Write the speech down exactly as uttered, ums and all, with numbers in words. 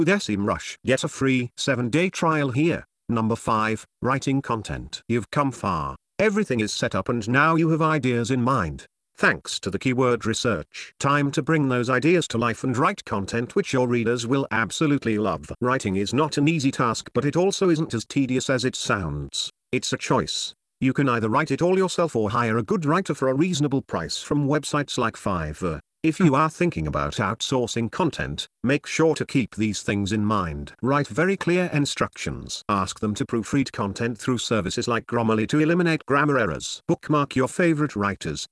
With SEMrush, get a free seven day trial here. Number five, writing content. You've come far. Everything is set up and now you have ideas in mind. Thanks to the keyword research. Time to bring those ideas to life and write content which your readers will absolutely love. Writing is not an easy task, but it also isn't as tedious as it sounds. It's a choice. You can either write it all yourself or hire a good writer for a reasonable price from websites like Fiverr. If you are thinking about outsourcing content, make sure to keep these things in mind. Write very clear instructions. Ask them to proofread content through services like Grammarly to eliminate grammar errors. Bookmark your favorite writers.